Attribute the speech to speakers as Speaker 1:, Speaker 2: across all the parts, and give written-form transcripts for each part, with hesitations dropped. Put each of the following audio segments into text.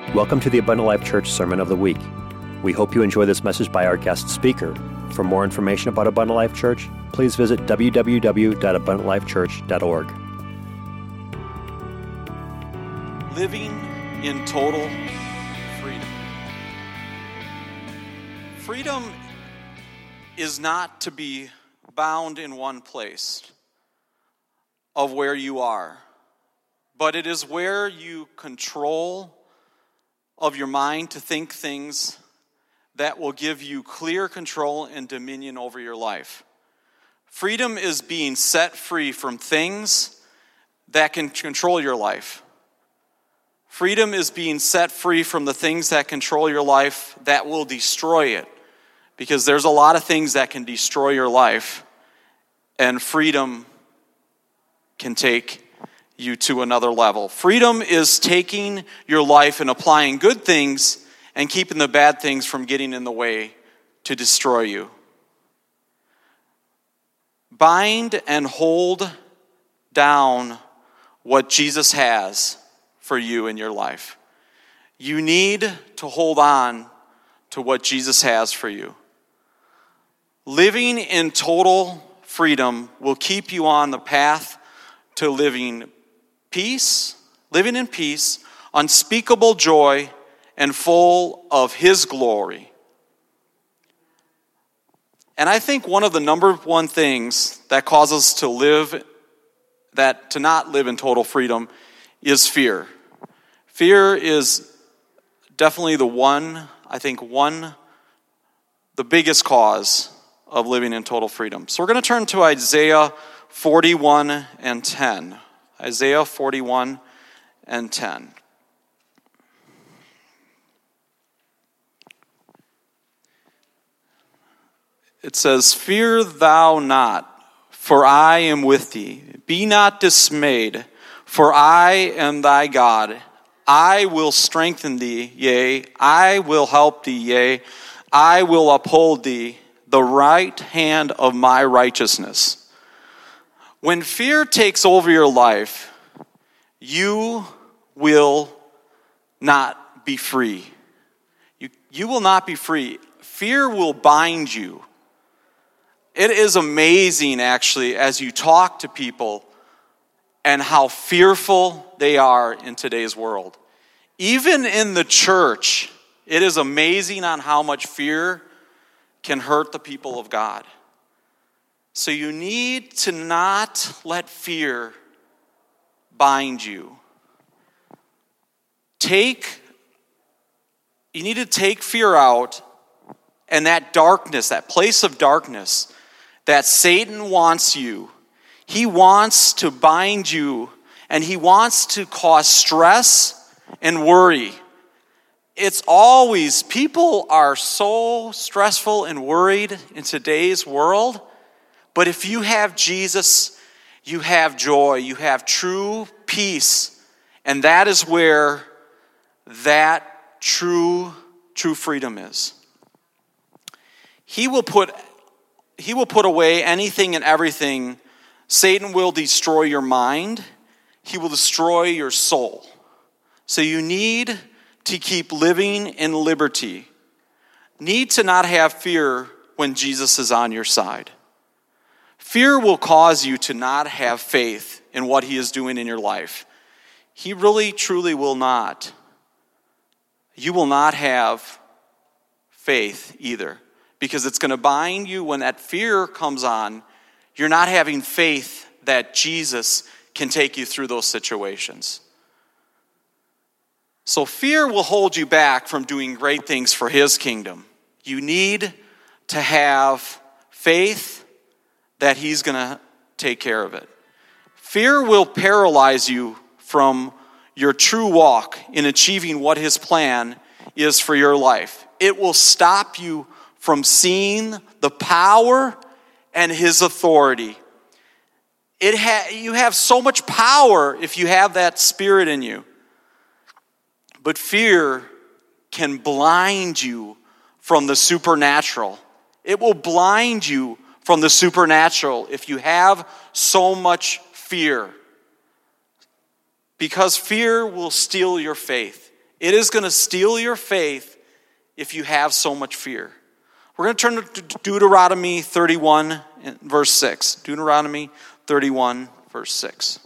Speaker 1: Welcome to the Abundant Life Church Sermon of the Week. We hope you enjoy this message by our guest speaker. For more information about Abundant Life Church, please visit www.abundantlifechurch.org.
Speaker 2: Living in total freedom. Freedom is not to be bound in one place of where you are, but it is where you control of your mind to think things that will give you clear control and dominion over your life. Freedom is being set free from things that can control your life. Freedom is being set free from the things that control your life that will destroy it. Because there's a lot of things that can destroy your life, and freedom can take you to another level. Freedom is taking your life and applying good things and keeping the bad things from getting in the way to destroy you. Bind and hold down what Jesus has for you in your life. You need to hold on to what Jesus has for you. Living in total freedom will keep you on the path to living in peace, unspeakable joy, and full of His glory. And I think one of the number one things that causes us to not live in total freedom is fear. Fear is definitely the biggest cause of living in total freedom. So we're going to turn to Isaiah 41 and 10. Isaiah 41 and 10. It says, "Fear thou not, for I am with thee. Be not dismayed, for I am thy God. I will strengthen thee, yea, I will help thee, yea, I will uphold thee, the right hand of my righteousness." When fear takes over your life, you will not be free. You will not be free. Fear will bind you. It is amazing, actually, as you talk to people and how fearful they are in today's world. Even in the church, it is amazing on how much fear can hurt the people of God. So you need to not let fear bind you. You need to take fear out, and that darkness, that place of darkness that Satan wants you. He wants to bind you, and he wants to cause stress and worry. People are so stressful and worried in today's world. But if you have Jesus, you have joy, you have true peace, and that is where that true freedom is. He will put away anything and everything. Satan will destroy your mind. He will destroy your soul. So you need to keep living in liberty. Need to not have fear when Jesus is on your side. Fear will cause you to not have faith in what He is doing in your life. He really, truly will not. You will not have faith either, because it's going to bind you. When that fear comes on, you're not having faith that Jesus can take you through those situations. So fear will hold you back from doing great things for His kingdom. You need to have faith that He's going to take care of it. Fear will paralyze you from your true walk in achieving what His plan is for your life. It will stop you from seeing the power and His authority. You have so much power if you have that spirit in you. But fear can blind you from the supernatural. It will blind you from the supernatural if you have so much fear. Because fear will steal your faith. It is going to steal your faith if you have so much fear. We're going to turn to Deuteronomy 31, verse 6. Deuteronomy 31, verse 6.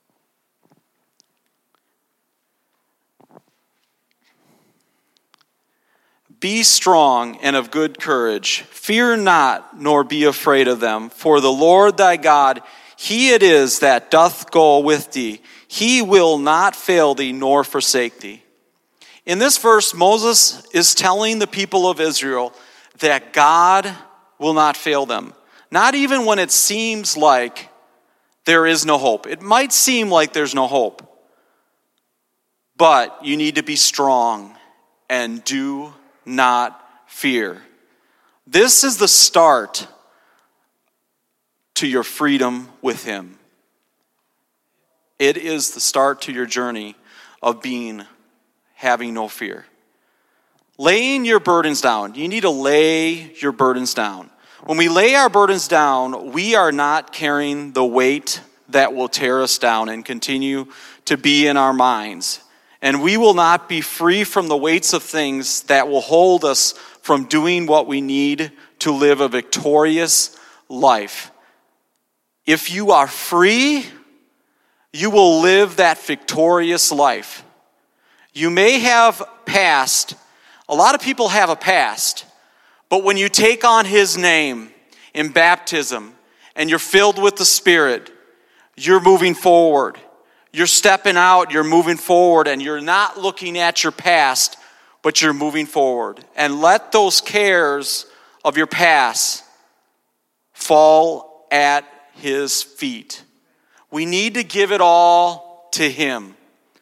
Speaker 2: Be strong and of good courage. Fear not, nor be afraid of them. For the Lord thy God, he it is that doth go with thee. He will not fail thee, nor forsake thee. In this verse, Moses is telling the people of Israel that God will not fail them. Not even when it seems like there is no hope. It might seem like there's no hope. But you need to be strong and do not fear. This is the start to your freedom with him. It is the start to your journey of having no fear. Laying your burdens down. You need to lay your burdens down. When we lay our burdens down, we are not carrying the weight that will tear us down and continue to be in our minds. And we will not be free from the weights of things that will hold us from doing what we need to live a victorious life. If you are free, you will live that victorious life. You may have past. A lot of people have a past. But when you take on his name in baptism and you're filled with the Spirit, you're moving forward. You're stepping out, you're moving forward, and you're not looking at your past, but you're moving forward. And let those cares of your past fall at his feet. We need to give it all to him.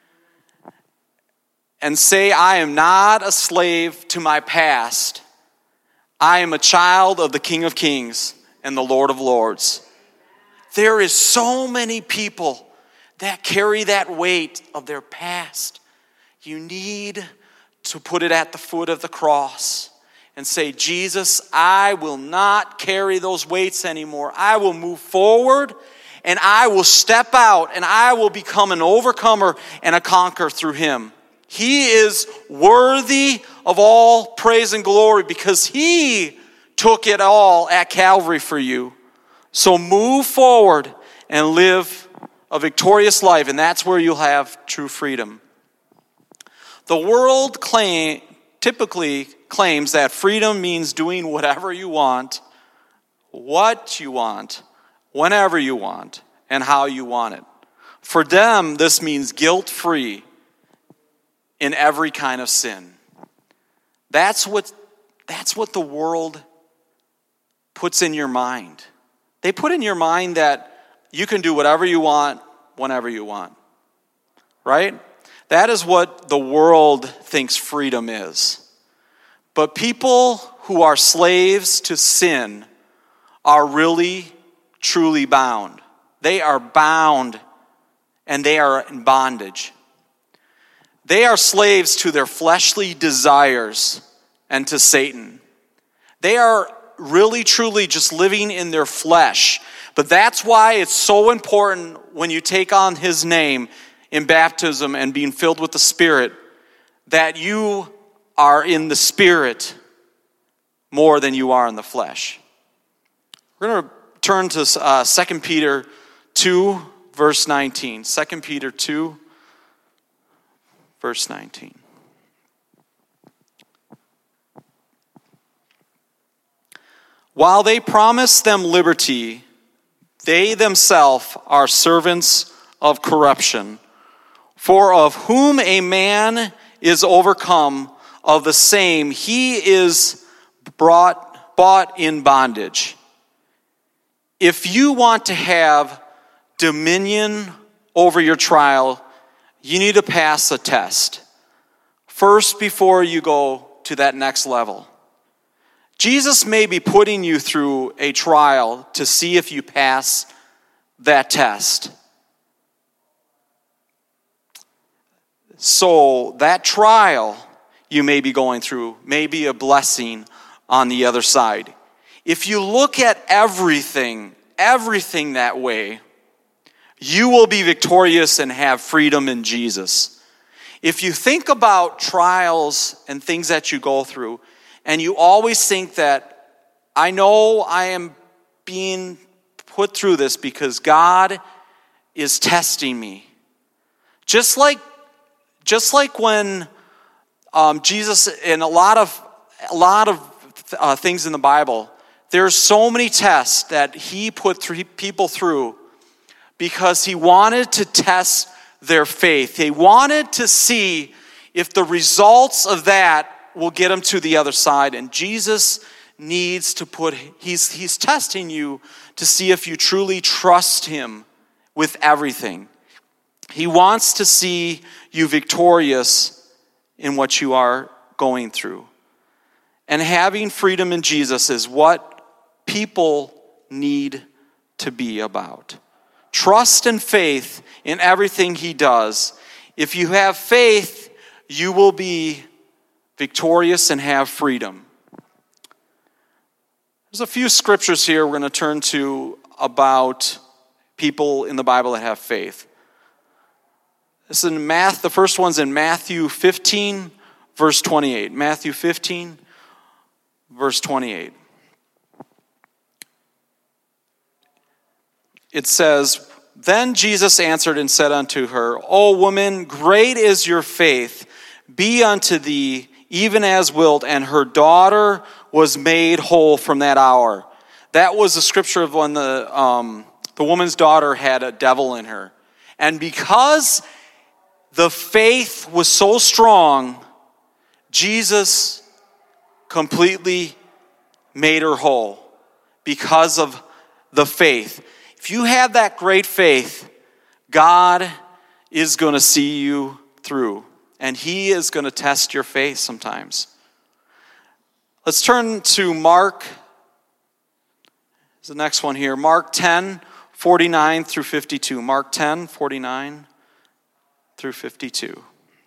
Speaker 2: And say, I am not a slave to my past. I am a child of the King of Kings and the Lord of Lords. There is so many people that carry that weight of their past. You need to put it at the foot of the cross and say, Jesus, I will not carry those weights anymore. I will move forward and I will step out and I will become an overcomer and a conqueror through him. He is worthy of all praise and glory because he took it all at Calvary for you. So move forward and live a victorious life, and that's where you'll have true freedom. The world typically claims that freedom means doing whatever you want, what you want, whenever you want, and how you want it. For them, this means guilt-free in every kind of sin. That's what the world puts in your mind. They put in your mind that you can do whatever you want, whenever you want. Right? That is what the world thinks freedom is. But people who are slaves to sin are really, truly bound. They are bound and they are in bondage. They are slaves to their fleshly desires and to Satan. They are really, truly just living in their flesh. But that's why it's so important when you take on his name in baptism and being filled with the Spirit, that you are in the Spirit more than you are in the flesh. We're going to turn to 2 Peter 2, verse 19. 2 Peter 2, verse 19. While they promise them liberty, they themselves are servants of corruption. For of whom a man is overcome, of the same he is bought in bondage. If you want to have dominion over your trial, you need to pass a test first before you go to that next level. Jesus may be putting you through a trial to see if you pass that test. So that trial you may be going through may be a blessing on the other side. If you look at everything that way, you will be victorious and have freedom in Jesus. If you think about trials and things that you go through, and you always think that, I know I am being put through this because God is testing me. Just like when Jesus, in a lot of things in the Bible, there's so many tests that he put people through because he wanted to test their faith. He wanted to see if the results of that will get them to the other side. And Jesus needs to he's testing you to see if you truly trust him with everything. He wants to see you victorious in what you are going through. And having freedom in Jesus is what people need to be about. Trust and faith in everything he does. If you have faith, you will be victorious and have freedom. There's a few scriptures here we're going to turn to about people in the Bible that have faith. This is in the first one's in Matthew 15, verse 28. Matthew 15, verse 28. It says, "Then Jesus answered and said unto her, O woman, great is your faith. Be unto thee even as wilt. And her daughter was made whole from that hour." That was the scripture of when the woman's daughter had a devil in her. And because the faith was so strong, Jesus completely made her whole because of the faith. If you have that great faith, God is going to see you through. And he is going to test your faith sometimes. Let's turn to Mark. There's the next one here. Mark 10, 49 through 52. Mark 10, 49 through 52.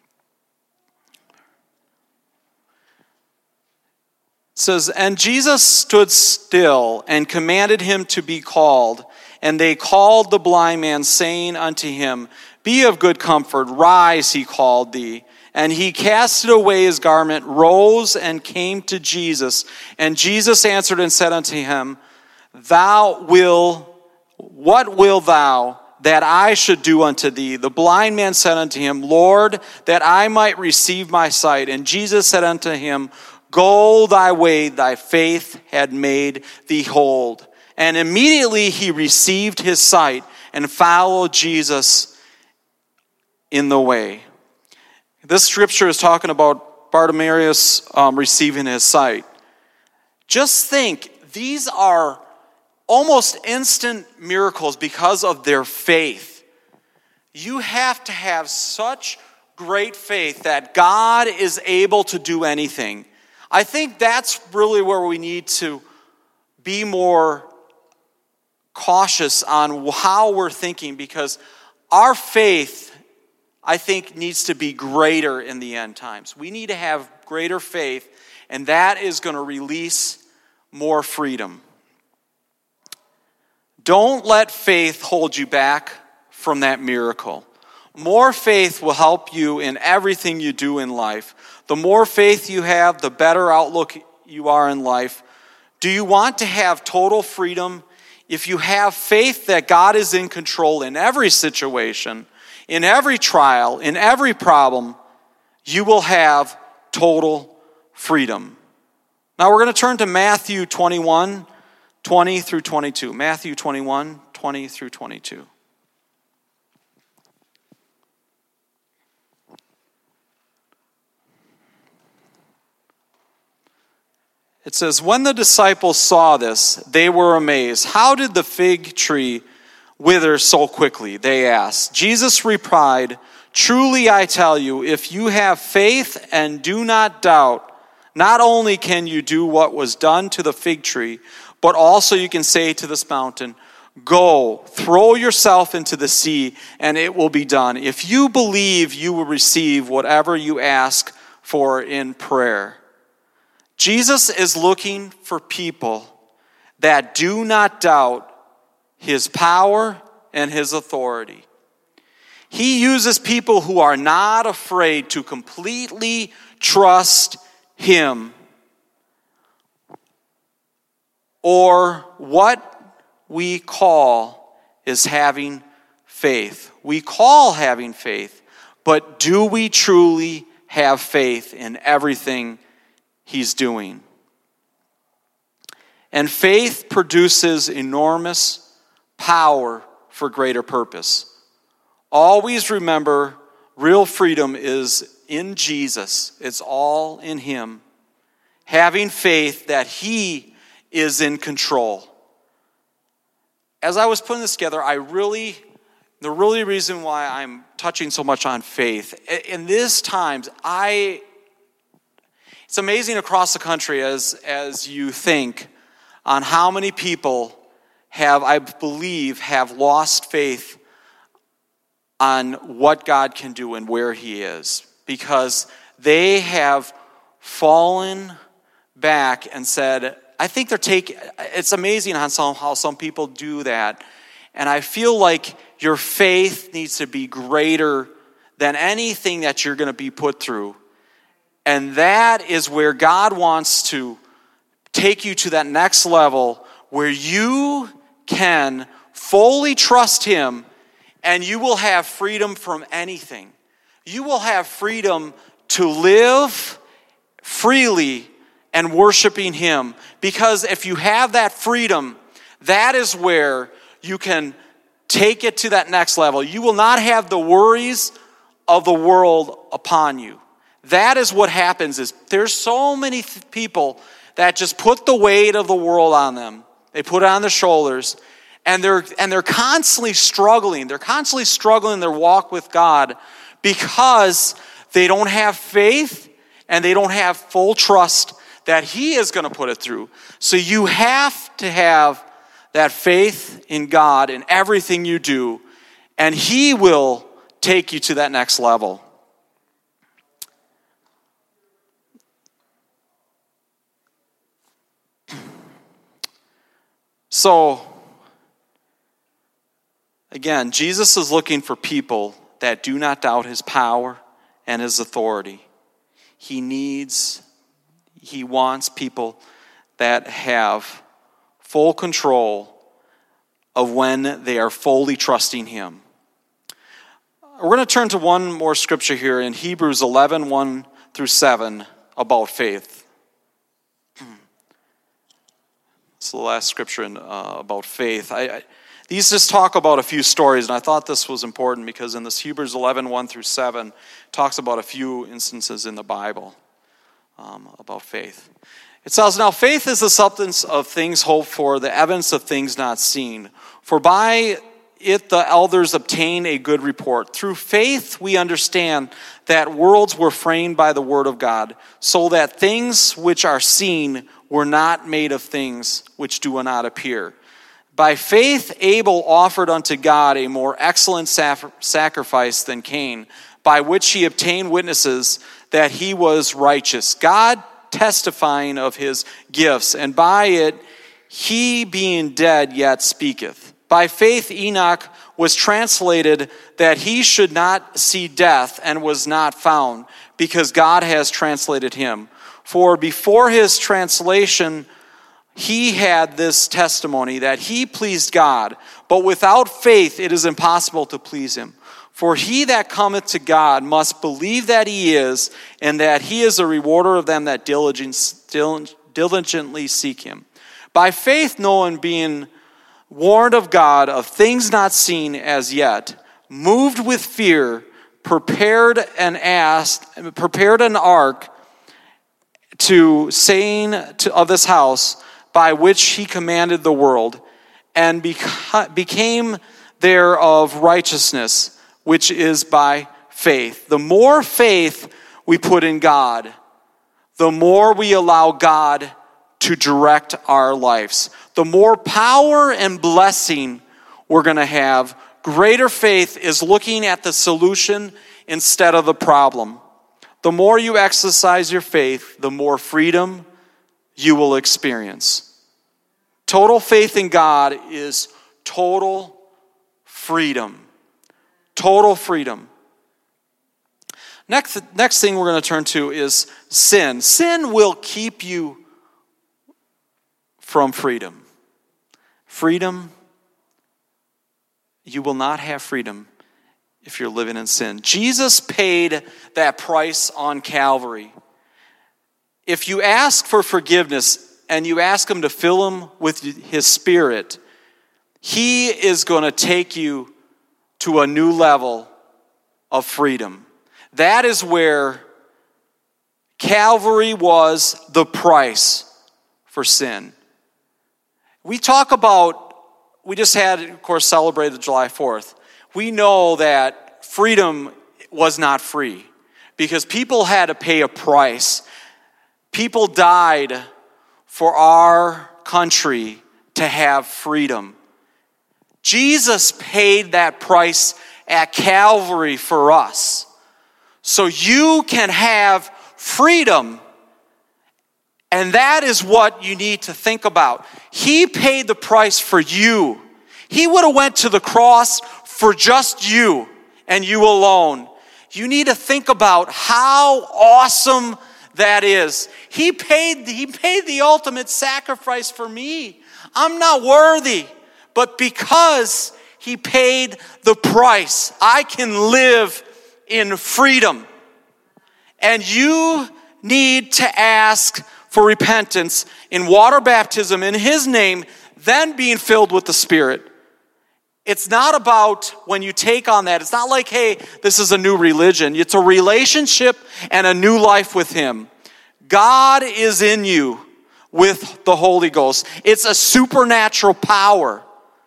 Speaker 2: It says, "And Jesus stood still and commanded him to be called. And they called the blind man, saying unto him, Be of good comfort, rise, he called thee. And he casted away his garment, rose, and came to Jesus. And Jesus answered and said unto him, What will thou that I should do unto thee? The blind man said unto him, Lord, that I might receive my sight. And Jesus said unto him, Go thy way, thy faith had made thee whole. And immediately he received his sight and followed Jesus in the way." This scripture is talking about Bartimaeus receiving his sight. Just think, these are almost instant miracles because of their faith. You have to have such great faith that God is able to do anything. I think that's really where we need to be more cautious on how we're thinking, because our faith, I think, needs to be greater in the end times. We need to have greater faith, and that is going to release more freedom. Don't let faith hold you back from that miracle. More faith will help you in everything you do in life. The more faith you have, the better outlook you are in life. Do you want to have total freedom? If you have faith that God is in control in every situation, in every trial, in every problem, you will have total freedom. Now we're going to turn to Matthew 21, 20 through 22. Matthew 21, 20 through 22. It says, "When the disciples saw this, they were amazed. How did the fig tree wither so quickly?" they asked. Jesus replied, "Truly I tell you, if you have faith and do not doubt, not only can you do what was done to the fig tree, but also you can say to this mountain, Go, throw yourself into the sea, and it will be done. If you believe, you will receive whatever you ask for in prayer." Jesus is looking for people that do not doubt his power and his authority. He uses people who are not afraid to completely trust him. Or what we call is having faith. We call having faith, but do we truly have faith in everything he's doing? And faith produces enormous power for greater purpose. Always remember, real freedom is in Jesus. It's all in him. Having faith that he is in control. As I was putting this together, the really reason why I'm touching so much on faith, in these times, it's amazing across the country as you think on how many people I believe, have lost faith on what God can do and where he is. Because they have fallen back and said, I think it's amazing how some people do that. And I feel like your faith needs to be greater than anything that you're going to be put through. And that is where God wants to take you to that next level where you can fully trust him and you will have freedom from anything. You will have freedom to live freely and worshiping him. Because if you have that freedom, that is where you can take it to that next level. You will not have the worries of the world upon you. That is what happens. There's so many people that just put the weight of the world on them. They put it on their shoulders, and they're constantly struggling. They're constantly struggling in their walk with God because they don't have faith and they don't have full trust that he is going to put it through. So you have to have that faith in God in everything you do, and he will take you to that next level. So, again, Jesus is looking for people that do not doubt his power and his authority. He wants people that have full control of when they are fully trusting him. We're going to turn to one more scripture here in Hebrews 11, 1 through 7 about faith. It's the last scripture about faith. These just talk about a few stories, and I thought this was important because in this Hebrews 11, 1 through 7, talks about a few instances in the Bible about faith. It says, "Now faith is the substance of things hoped for, the evidence of things not seen. For by it the elders obtained a good report. Through faith we understand that worlds were framed by the word of God, so that things which are seen were not made of things which do not appear. By faith Abel offered unto God a more excellent sacrifice than Cain, by which he obtained witnesses that he was righteous, God testifying of his gifts, and by it he being dead yet speaketh. By faith Enoch was translated that he should not see death, and was not found, because God has translated him. For before his translation he had this testimony, that he pleased God. But without faith it is impossible to please him. For he that cometh to God must believe that he is, and that he is a rewarder of them that diligently seek him. By faith Noah, being warned of God of things not seen as yet, moved with fear, prepared an ark of this house, by which he commanded the world, and became thereof righteousness, which is by faith. The more faith we put in God, the more we allow God to direct our lives. The more power and blessing we're going to have. Greater faith is looking at the solution instead of the problem. The more you exercise your faith, the more freedom you will experience. Total faith in God is total freedom. Total freedom. Next thing we're going to turn to is sin. Sin will keep you from freedom. Freedom, you will not have freedom if you're living in sin. Jesus paid that price on Calvary. If you ask for forgiveness and you ask him to fill him with his Spirit, he is going to take you to a new level of freedom. That is where Calvary was the price for sin. We just had, of course, celebrated July 4th. We know that freedom was not free because people had to pay a price. People died for our country to have freedom. Jesus paid that price at Calvary for us. So you can have freedom. And that is what you need to think about. He paid the price for you. He would have went to the cross for just you and you alone. You need to think about how awesome that is. He paid the ultimate sacrifice for me. I'm not worthy, but because he paid the price, I can live in freedom. And you need to ask for repentance in water baptism in his name, then being filled with the Spirit. It's not about when you take on that. It's not like, hey, this is a new religion. It's a relationship and a new life with him. God is in you with the Holy Ghost. It's a supernatural power.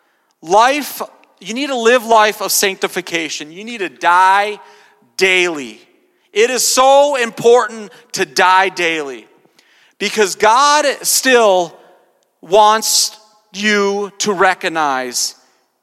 Speaker 2: You need to live life of sanctification. You need to die daily. It is so important to die daily because God still wants you to recognize,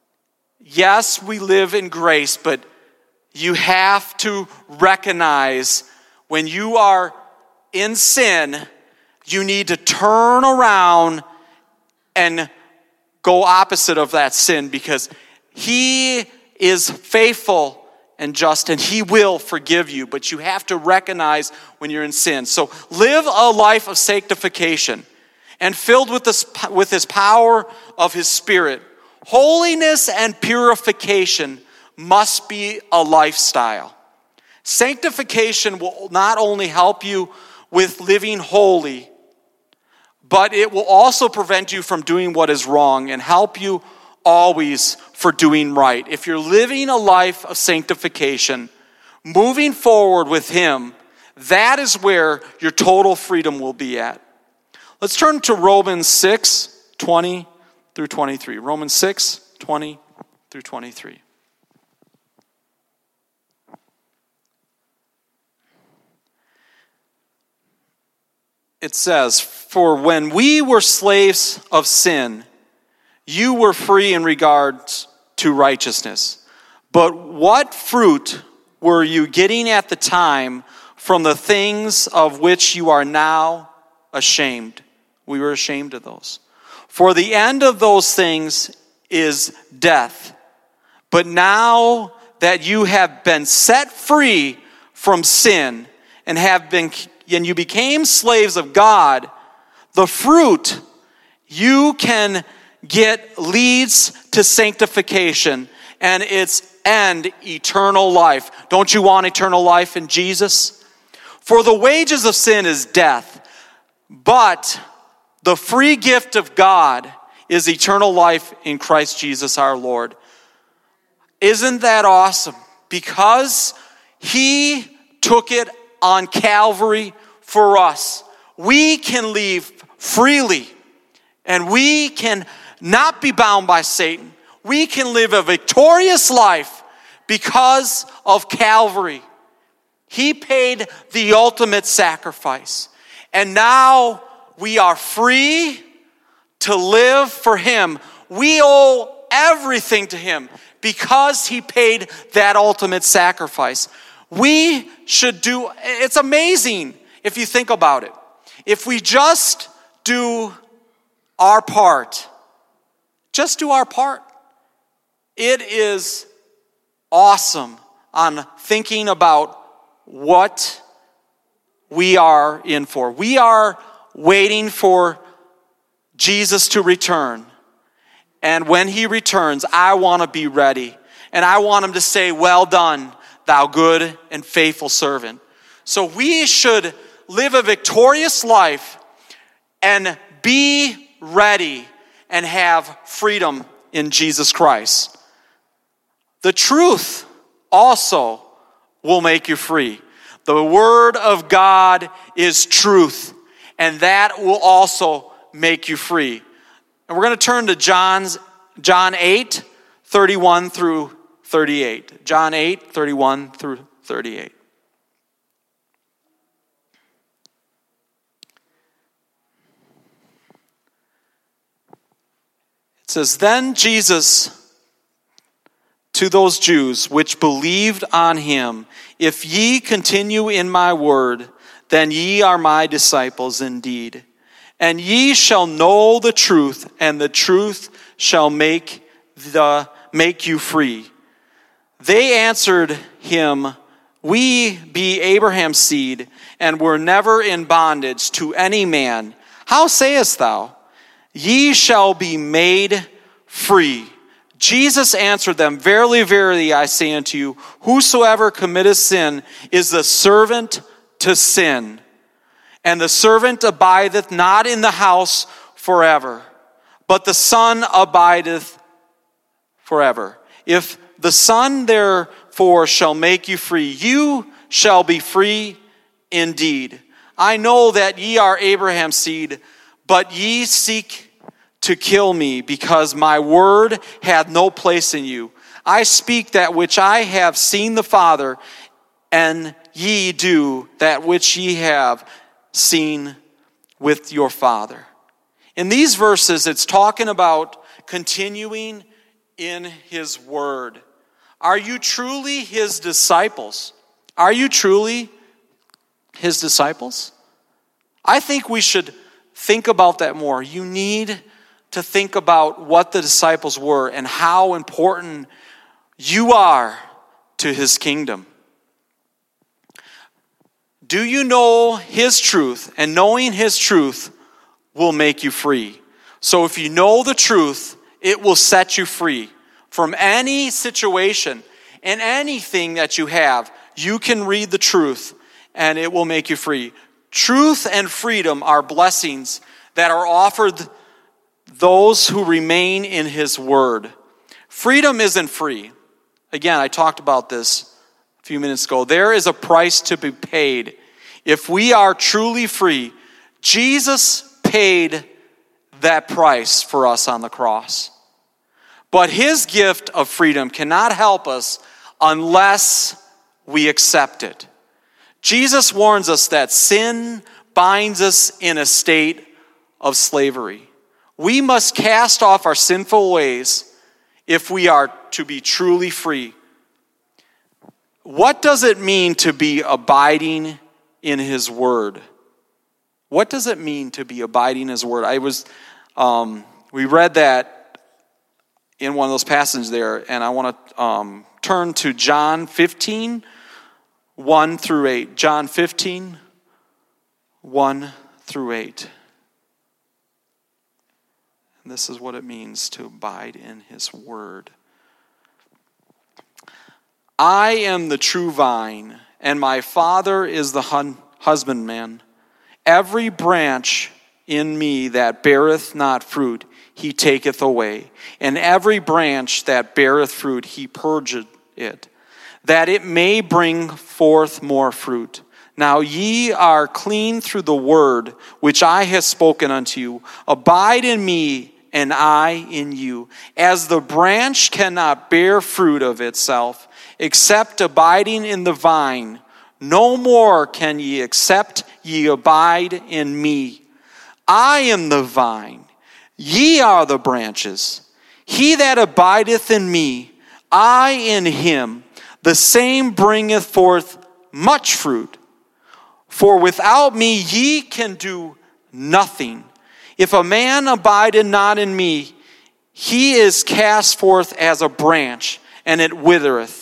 Speaker 2: yes, we live in grace, but you have to recognize when you are in sin, you need to turn around and go opposite of that sin because he is faithful and just, and he will forgive you. But you have to recognize when you're in sin. So live a life of sanctification and filled with his power of his Spirit. Holiness and purification must be a lifestyle. Sanctification will not only help you with living holy, but it will also prevent you from doing what is wrong and help you always for doing right. If you're living a life of sanctification, moving forward with him, that is where your total freedom will be at. Let's turn to Romans 6:20 through 23. Romans 6:20 through 23. It says, "For when we were slaves of sin, you were free in regards to righteousness. But what fruit were you getting at the time from the things of which you are now ashamed?" We were ashamed of those. "For the end of those things is death. But now that you have been set free from sin and you became slaves of God, the fruit you can get leads to sanctification and its end, eternal life." Don't you want eternal life in Jesus? "For the wages of sin is death, but the free gift of God is eternal life in Christ Jesus our Lord." Isn't that awesome? Because he took it on Calvary for us, we can live freely and we can not be bound by Satan. We can live a victorious life because of Calvary. He paid the ultimate sacrifice. And now we are free to live for him. We owe everything to him because he paid that ultimate sacrifice. We should do, it's amazing if you think about it. If we just do our part, it is awesome on thinking about what we are in for. We are waiting for Jesus to return. And when he returns, I want to be ready. And I want him to say, "Well done, thou good and faithful servant." So we should live a victorious life and be ready and have freedom in Jesus Christ. The truth also will make you free. The Word of God is truth, and that will also make you free. And we're going to turn to John 8, 31 through 38. John 8, 31 through 38. It says, "Then Jesus to those Jews which believed on him, if ye continue in my word, then ye are my disciples indeed. And ye shall know the truth, and the truth shall make you free. They answered him, We be Abraham's seed, and were never in bondage to any man. How sayest thou, Ye shall be made free? Jesus answered them, Verily, verily, I say unto you, whosoever committeth sin is the servant to sin. And the servant abideth not in the house forever, but the Son abideth forever. If the Son therefore shall make you free, you shall be free indeed. I know that ye are Abraham's seed, but ye seek to kill me, because my word hath no place in you. I speak that which I have seen the Father, and ye do that which ye have seen with your father." In these verses, it's talking about continuing in his word. Are you truly his disciples? Are you truly his disciples? I think we should think about that more. You need to think about what the disciples were and how important you are to his kingdom. Do you know his truth? And knowing his truth will make you free. So if you know the truth, it will set you free from any situation and anything that you have. You can read the truth and it will make you free. Truth and freedom are blessings that are offered those who remain in his word. Freedom isn't free. Again, I talked about this a few minutes ago. There is a price to be paid. If we are truly free, Jesus paid that price for us on the cross. But his gift of freedom cannot help us unless we accept it. Jesus warns us that sin binds us in a state of slavery. We must cast off our sinful ways if we are to be truly free. What does it mean to be abiding in his word? What does it mean to be abiding in his word? We read that in one of those passages there, and I want to turn to John 15, 1 through 8. John 15, 1 through 8. And this is what it means to abide in his word. I am the true vine, and my Father is the husbandman. Every branch in me that beareth not fruit, he taketh away. And every branch that beareth fruit, he purgeth it, that it may bring forth more fruit. Now ye are clean through the word which I have spoken unto you. Abide in me, and I in you. As the branch cannot bear fruit of itself, except abiding in the vine, no more can ye except ye abide in me. I am the vine, ye are the branches. He that abideth in me, I in him, the same bringeth forth much fruit. For without me ye can do nothing. If a man abideth not in me, he is cast forth as a branch, and it withereth.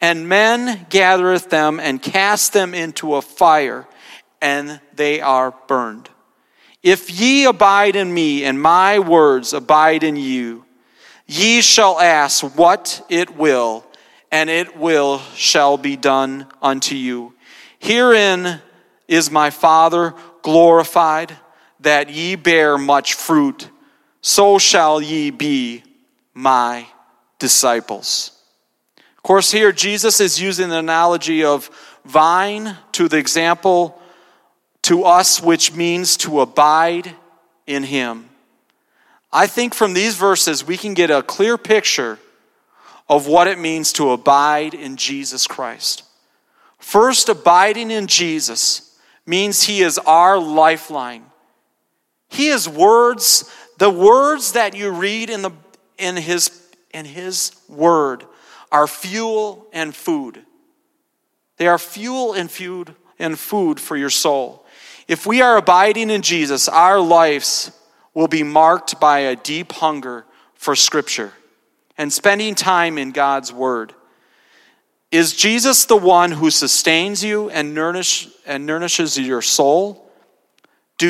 Speaker 2: and men gathereth them and cast them into a fire, and they are burned. If ye abide in me, and my words abide in you, ye shall ask what it will, and it shall be done unto you. Herein is my Father glorified, that ye bear much fruit, so shall ye be my disciples. Of course, here Jesus is using the analogy of vine to the example to us, which means to abide in him. I think from these verses we can get a clear picture of what it means to abide in Jesus Christ. First, abiding in Jesus means he is our lifeline. He is words, the words that you read in his word are fuel and food. They are fuel and food for your soul. If we are abiding in Jesus, our lives will be marked by a deep hunger for Scripture and spending time in God's Word. Is Jesus the one who sustains you and nourishes your soul? Do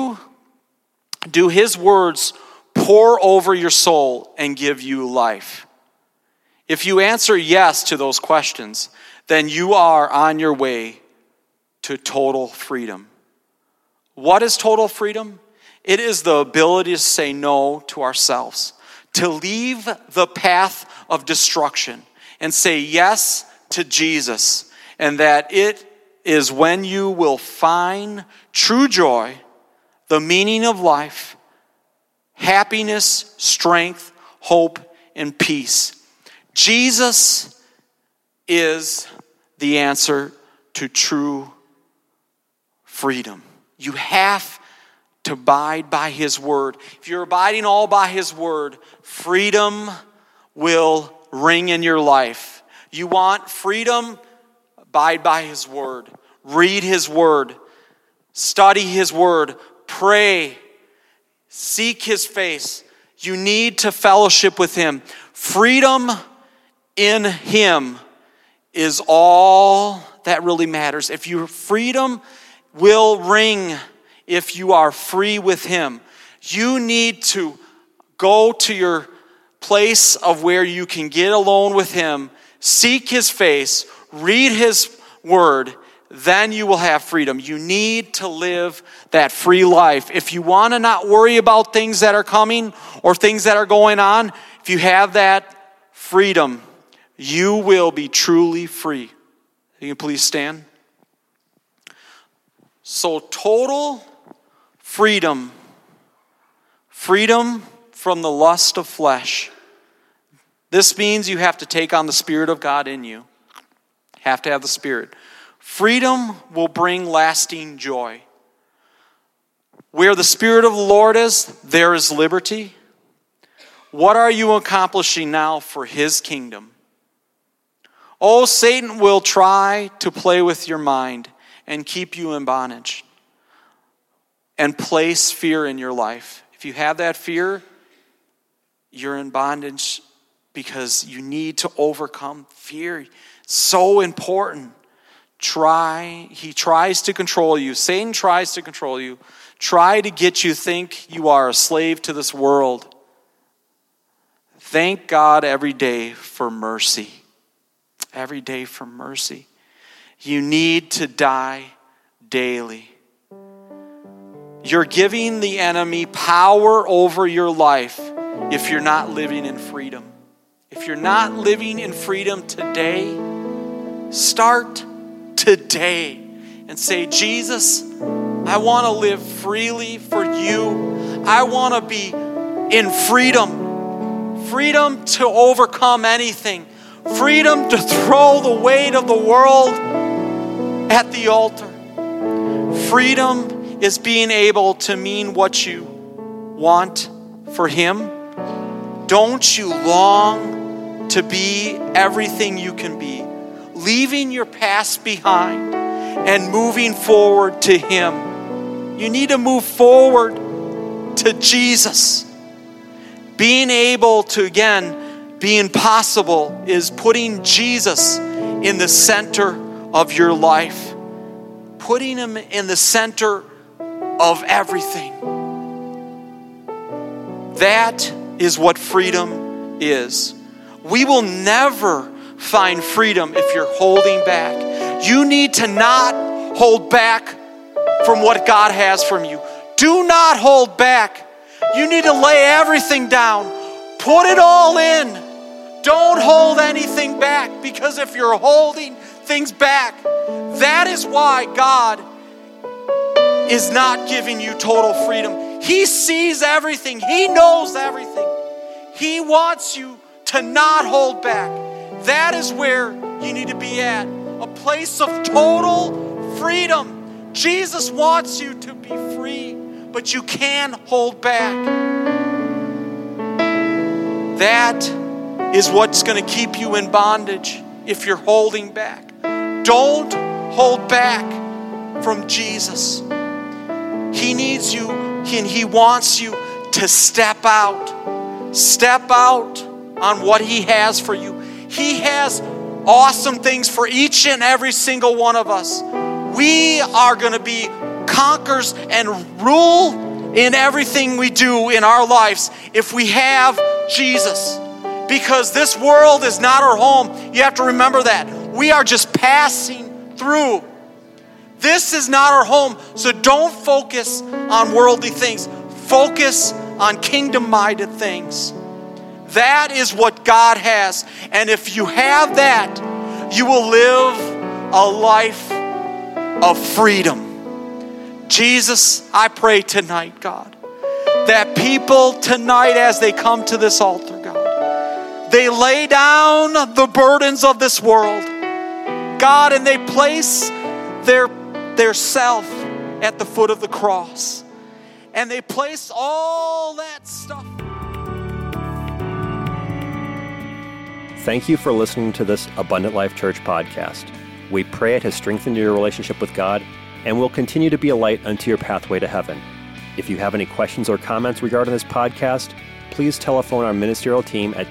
Speaker 2: his words pour over your soul and give you life? If you answer yes to those questions, then you are on your way to total freedom. What is total freedom? It is the ability to say no to ourselves, to leave the path of destruction and say yes to Jesus. And that it is when you will find true joy, the meaning of life, happiness, strength, hope, and peace. Jesus is the answer to true freedom. You have to abide by his word. If you're abiding all by his word, freedom will ring in your life. You want freedom? Abide by his word. Read his word. Study his word. Pray. Seek his face. You need to fellowship with him. Freedom in him is all that really matters. If your freedom will ring if you are free with him. You need to go to your place of where you can get alone with him, seek his face, read his word, then you will have freedom. You need to live that free life. If you want to not worry about things that are coming or things that are going on, if you have that freedom, you will be truly free. Can you please stand? So total freedom from the lust of flesh. This means you have to take on the Spirit of God in you. Have to have the Spirit. Freedom will bring lasting joy. Where the Spirit of the Lord is, there is liberty. What are you accomplishing now for his kingdom? Oh, Satan will try to play with your mind and keep you in bondage and place fear in your life. If you have that fear, you're in bondage because you need to overcome fear. So important. He tries to control you. Satan tries to control you. Try to get you to think you are a slave to this world. Thank God every day for mercy. Every day for mercy. You need to die daily. You're giving the enemy power over your life if you're not living in freedom. If you're not living in freedom today, start today and say, Jesus, I want to live freely for you. I want to be in freedom. Freedom to overcome anything. Freedom to throw the weight of the world at the altar. Freedom is being able to mean what you want for him. Don't you long to be everything you can be? Leaving your past behind and moving forward to him. You need to move forward to Jesus. Being able to, again, be impossible is putting Jesus in the center of your life. Putting him in the center of everything. That is what freedom is. We will never find freedom if you're holding back. You need to not hold back from what God has from you. Do not hold back. You need to lay everything down. Put it all in. Don't hold anything back, because if you're holding things back, that is why God is not giving you total freedom. He sees everything. He knows everything. He wants you to not hold back. That is where you need to be at. A place of total freedom. Jesus wants you to be free, but you can hold back. That is what's going to keep you in bondage if you're holding back. Don't hold back from Jesus. He needs you and He wants you to step out. Step out on what He has for you. He has awesome things for each and every single one of us. We are going to be conquerors and rule in everything we do in our lives if we have Jesus. Because this world is not our home. You have to remember that. We are just passing through. This is not our home. So don't focus on worldly things. Focus on kingdom-minded things. That is what God has. And if you have that, you will live a life of freedom. Jesus, I pray tonight, God, that people tonight as they come to this altar, God, they lay down the burdens of this world, God, and they place their self at the foot of the cross. And they place all that stuff.
Speaker 1: Thank you for listening to this Abundant Life Church podcast. We pray it has strengthened your relationship with God and will continue to be a light unto your pathway to heaven. If you have any questions or comments regarding this podcast, please telephone our ministerial team at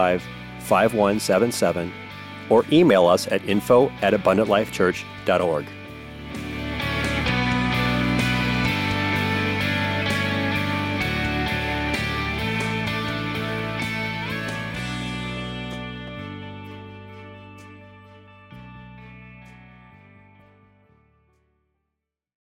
Speaker 1: 262-965-5177 or email us at info@abundantlifechurch.org.